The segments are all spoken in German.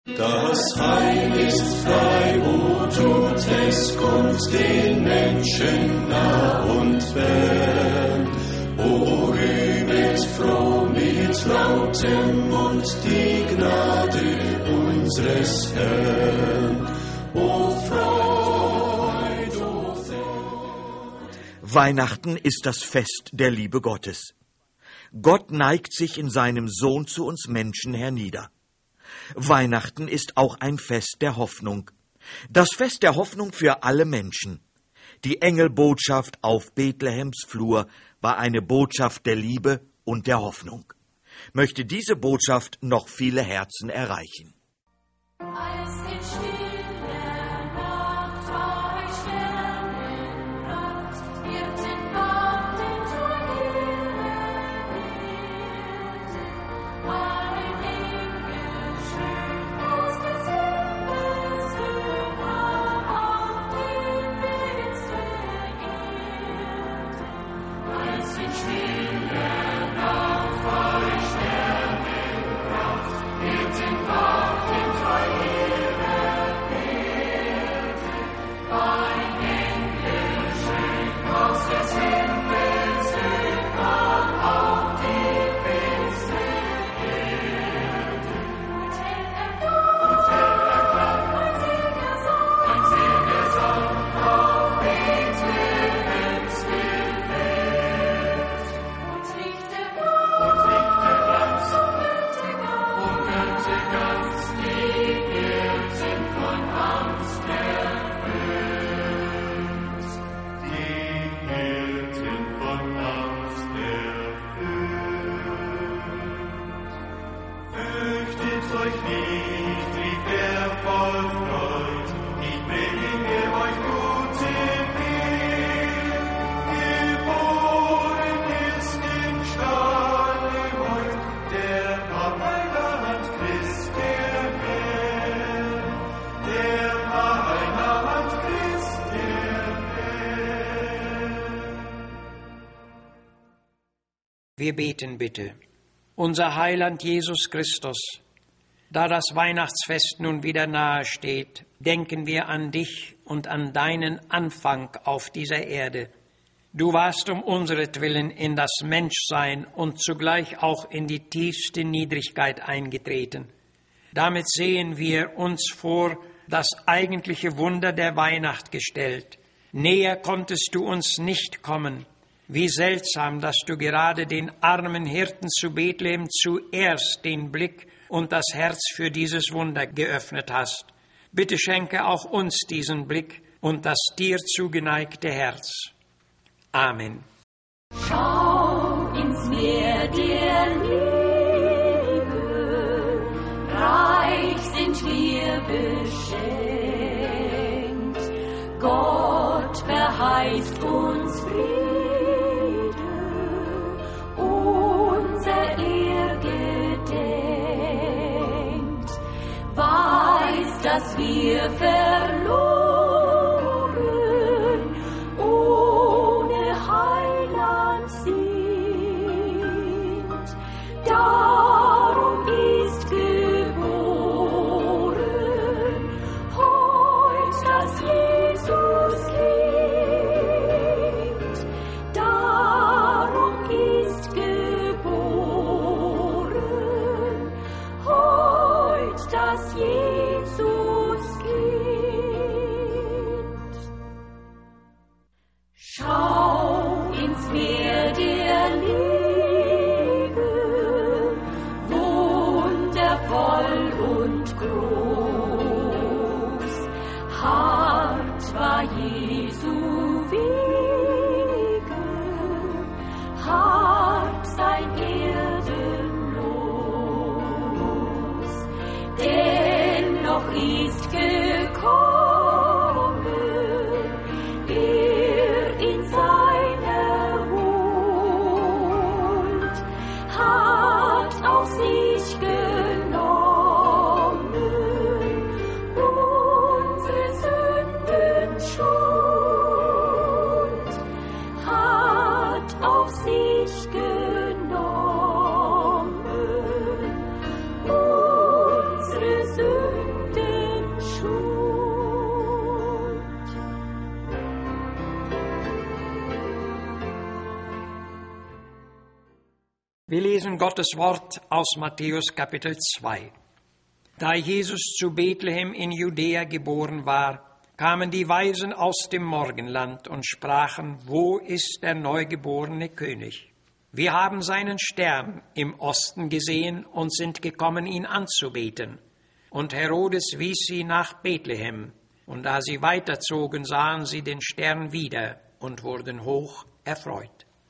Das Heil ist frei, o tut es Gott den Menschen nah und fern. O rühmet froh mit lautem Mund die Gnade unseres Herrn. O Freud, o Freud. Weihnachten ist das Fest der Liebe Gottes. Gott neigt sich in seinem Sohn zu uns Menschen hernieder. Weihnachten ist auch ein Fest der Hoffnung. Das Fest der Hoffnung für alle Menschen. Die Engelbotschaft auf Bethlehems Flur war eine Botschaft der Liebe und der Hoffnung. Möchte diese Botschaft noch viele Herzen erreichen. Als in stiller Nacht ein Sternenbrand Hirtenband den ein Engel schön aus des Himmels über auf die finste Erde. Als in stiller Nacht ein Sternenbrand Hirtenband den ein Engel schön aus des Himmels über auf die finste Erde. Und erklang ein Siegesang auf Bethlehems Feld. Und Lichterglanz umhüllte ganz die Hirten von Angst erfüllt. Die Hirten von Angst erfüllt. Fürchtet euch nicht, rief er voll Freud, ich bringe euch gute Mehl. Geboren ist im Stalle heut der Heiland Christ, der Herr. Der Heiland Christ, der Herr. Wir beten bitte. Unser Heiland Jesus Christus, da das Weihnachtsfest nun wieder nahe steht, denken wir an dich und an deinen Anfang auf dieser Erde. Du warst um unseretwillen in das Menschsein und zugleich auch in die tiefste Niedrigkeit eingetreten. Damit sehen wir uns vor das eigentliche Wunder der Weihnacht gestellt. Näher konntest du uns nicht kommen. Wie seltsam, dass du gerade den armen Hirten zu Bethlehem zuerst den Blick und das Herz für dieses Wunder geöffnet hast. Bitte schenke auch uns diesen Blick und das dir zugeneigte Herz. Amen. Schau ins Meer der Liebe, reich sind wir beschenkt. Gott verheißt uns Friede, unser Ehrgedenkt. Weiß, dass wir verloren, ohne Heiland sind. Darum ist geboren heut das Jesuskind. Darum ist geboren heut das Jesuskind. Schau ins Meer der Liebe, wundervoll und groß. Hart war Jesu Wege, hart sein Erdenlos. Dennoch ist gekommen, er in seiner Huld, hat auf sich genommen unsere Sündenschuld, hat auf sich genommen unsere Sündenschuld. Wir lesen Gottes Wort aus Matthäus Kapitel 2. Da Jesus zu Bethlehem in Judäa geboren war, kamen die Weisen aus dem Morgenland und sprachen: Wo ist der neugeborene König? Wir haben seinen Stern im Osten gesehen und sind gekommen, ihn anzubeten. Und Herodes wies sie nach Bethlehem. Und da sie weiterzogen, sahen sie den Stern wieder und wurden hoch erfreut.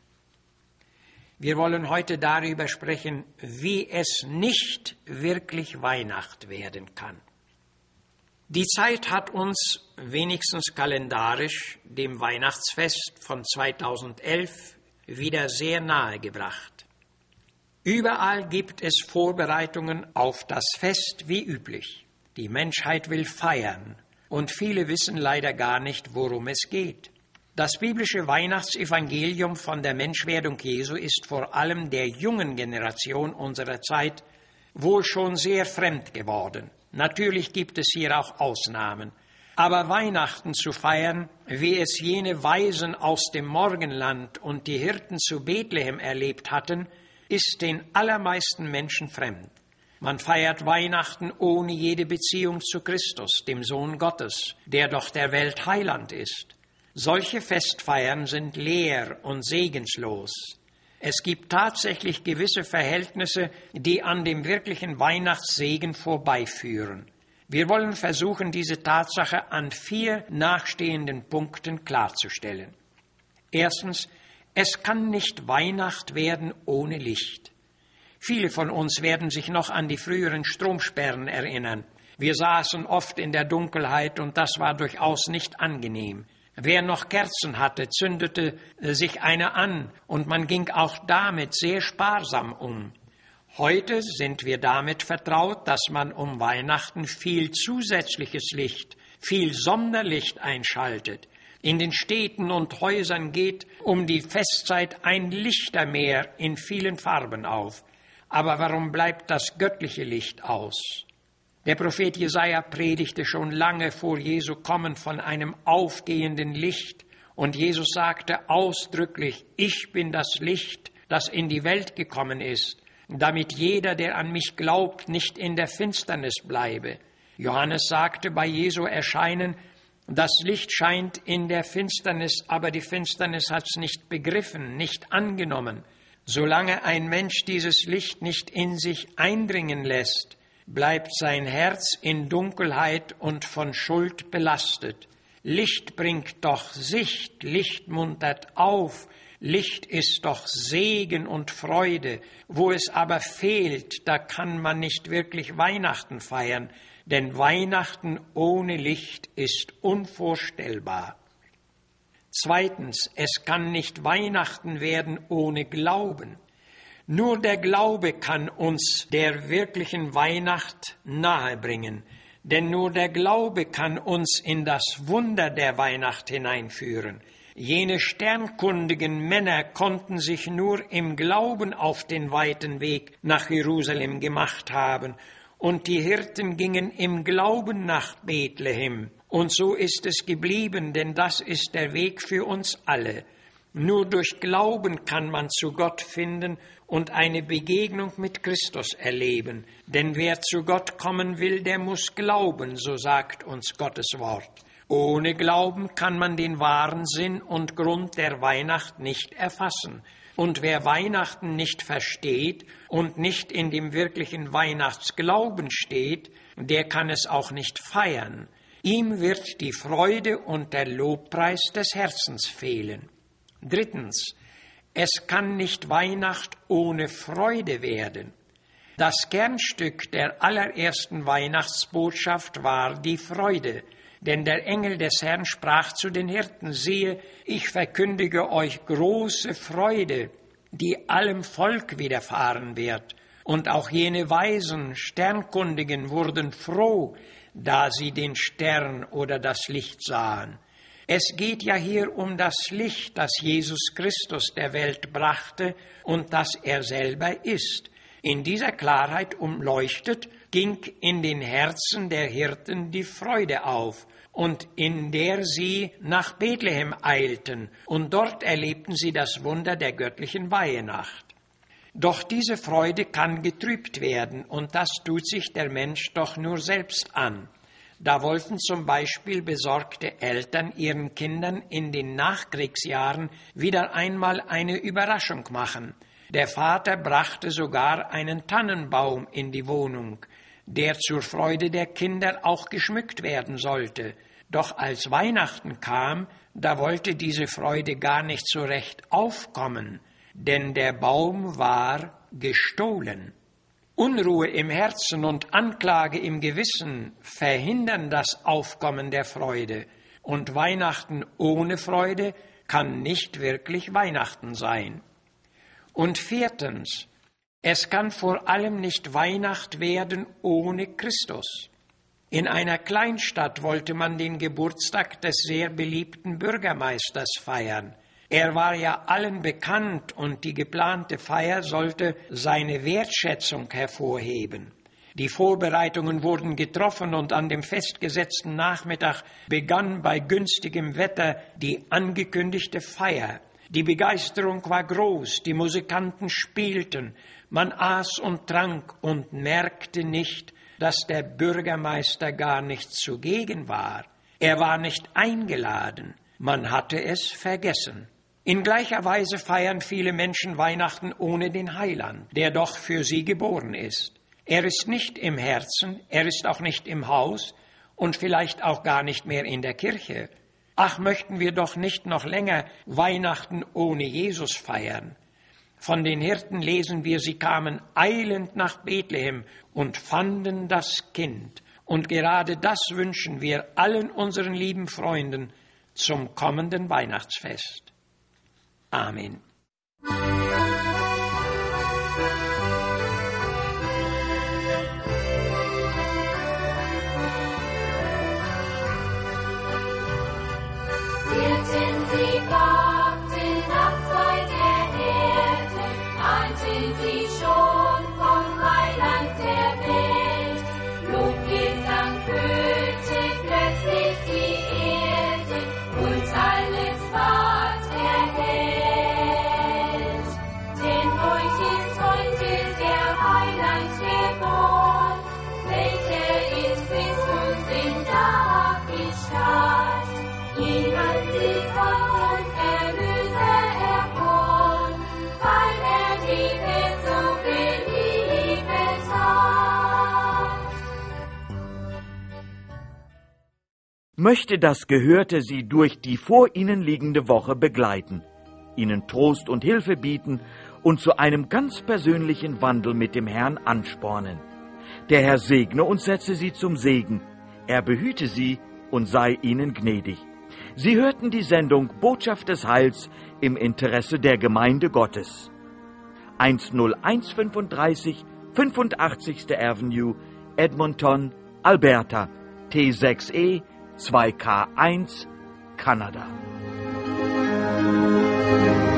Wir wollen heute darüber sprechen, wie es nicht wirklich Weihnacht werden kann. Die Zeit hat uns wenigstens kalendarisch dem Weihnachtsfest von 2011 wieder sehr nahe gebracht. Überall gibt es Vorbereitungen auf das Fest wie üblich. Die Menschheit will feiern und viele wissen leider gar nicht, worum es geht. Das biblische Weihnachtsevangelium von der Menschwerdung Jesu ist vor allem der jungen Generation unserer Zeit wohl schon sehr fremd geworden. Natürlich gibt es hier auch Ausnahmen. Aber Weihnachten zu feiern, wie es jene Weisen aus dem Morgenland und die Hirten zu Bethlehem erlebt hatten, ist den allermeisten Menschen fremd. Man feiert Weihnachten ohne jede Beziehung zu Christus, dem Sohn Gottes, der doch der Welt Heiland ist. Solche Festfeiern sind leer und segenslos. Es gibt tatsächlich gewisse Verhältnisse, die an dem wirklichen Weihnachtssegen vorbeiführen. Wir wollen versuchen, diese Tatsache an 4 nachstehenden Punkten klarzustellen. Erstens, es kann nicht Weihnacht werden ohne Licht. Viele von uns werden sich noch an die früheren Stromsperren erinnern. Wir saßen oft in der Dunkelheit und das war durchaus nicht angenehm. Wer noch Kerzen hatte, zündete sich eine an und man ging auch damit sehr sparsam um. Heute sind wir damit vertraut, dass man um Weihnachten viel zusätzliches Licht, viel Sonderlicht einschaltet. In den Städten und Häusern geht um die Festzeit ein Lichtermeer in vielen Farben auf. Aber warum bleibt das göttliche Licht aus? Der Prophet Jesaja predigte schon lange vor Jesu Kommen von einem aufgehenden Licht. Und Jesus sagte ausdrücklich: Ich bin das Licht, das in die Welt gekommen ist, damit jeder, der an mich glaubt, nicht in der Finsternis bleibe. Johannes sagte bei Jesu Erscheinen: Das Licht scheint in der Finsternis, aber die Finsternis hat es nicht begriffen, nicht angenommen. Solange ein Mensch dieses Licht nicht in sich eindringen lässt, bleibt sein Herz in Dunkelheit und von Schuld belastet. Licht bringt doch Sicht, Licht muntert auf, Licht ist doch Segen und Freude. Wo es aber fehlt, da kann man nicht wirklich Weihnachten feiern, denn Weihnachten ohne Licht ist unvorstellbar. Zweitens, es kann nicht Weihnachten werden ohne Glauben. Nur der Glaube kann uns der wirklichen Weihnacht nahebringen, denn nur der Glaube kann uns in das Wunder der Weihnacht hineinführen. Jene sternkundigen Männer konnten sich nur im Glauben auf den weiten Weg nach Jerusalem gemacht haben, und die Hirten gingen im Glauben nach Bethlehem. Und so ist es geblieben, denn das ist der Weg für uns alle. Nur durch Glauben kann man zu Gott finden und eine Begegnung mit Christus erleben. Denn wer zu Gott kommen will, der muss glauben, so sagt uns Gottes Wort. Ohne Glauben kann man den wahren Sinn und Grund der Weihnacht nicht erfassen. Und wer Weihnachten nicht versteht und nicht in dem wirklichen Weihnachtsglauben steht, der kann es auch nicht feiern. Ihm wird die Freude und der Lobpreis des Herzens fehlen. Drittens, es kann nicht Weihnacht ohne Freude werden. Das Kernstück der allerersten Weihnachtsbotschaft war die Freude, denn der Engel des Herrn sprach zu den Hirten: Siehe, ich verkündige euch große Freude, die allem Volk widerfahren wird. Und auch jene Weisen, Sternkundigen wurden froh, da sie den Stern oder das Licht sahen. Es geht ja hier um das Licht, das Jesus Christus der Welt brachte und das er selber ist. In dieser Klarheit umleuchtet, ging in den Herzen der Hirten die Freude auf, und in der sie nach Bethlehem eilten, und dort erlebten sie das Wunder der göttlichen Weihenacht. Doch diese Freude kann getrübt werden, und das tut sich der Mensch doch nur selbst an. Da wollten zum Beispiel besorgte Eltern ihren Kindern in den Nachkriegsjahren wieder einmal eine Überraschung machen. Der Vater brachte sogar einen Tannenbaum in die Wohnung, der zur Freude der Kinder auch geschmückt werden sollte. Doch als Weihnachten kam, da wollte diese Freude gar nicht so recht aufkommen, denn der Baum war gestohlen. Unruhe im Herzen und Anklage im Gewissen verhindern das Aufkommen der Freude, und Weihnachten ohne Freude kann nicht wirklich Weihnachten sein. Und viertens, es kann vor allem nicht Weihnacht werden ohne Christus. In einer Kleinstadt wollte man den Geburtstag des sehr beliebten Bürgermeisters feiern. Er war ja allen bekannt, und die geplante Feier sollte seine Wertschätzung hervorheben. Die Vorbereitungen wurden getroffen, und an dem festgesetzten Nachmittag begann bei günstigem Wetter die angekündigte Feier. Die Begeisterung war groß, die Musikanten spielten, man aß und trank und merkte nicht, dass der Bürgermeister gar nicht zugegen war. Er war nicht eingeladen, man hatte es vergessen. In gleicher Weise feiern viele Menschen Weihnachten ohne den Heiland, der doch für sie geboren ist. Er ist nicht im Herzen, er ist auch nicht im Haus und vielleicht auch gar nicht mehr in der Kirche. Ach, möchten wir doch nicht noch länger Weihnachten ohne Jesus feiern. Von den Hirten lesen wir, sie kamen eilend nach Bethlehem und fanden das Kind. Und gerade das wünschen wir allen unseren lieben Freunden zum kommenden Weihnachtsfest. Amen. Hirten, sie wagten abseits der Erde, ahnten sie schon vom Heiland der Welt. Lobgesang füllte plötzlich die Erde und alles ward erhellt. Denn euch ist heute der Heiland geboren, welcher ist Christus in Davidstadt. Ihn hat sich Gott und Erlöser erkoren, weil die Welt so geliebt hat. Möchte das Gehörte Sie durch die vor Ihnen liegende Woche begleiten, Ihnen Trost und Hilfe bieten und zu einem ganz persönlichen Wandel mit dem Herrn anspornen. Der Herr segne und setze Sie zum Segen. Er behüte Sie und sei Ihnen gnädig. Sie hörten die Sendung Botschaft des Heils im Interesse der Gemeinde Gottes. 10135 85. Avenue, Edmonton, Alberta, T6E 2K1, Kanada.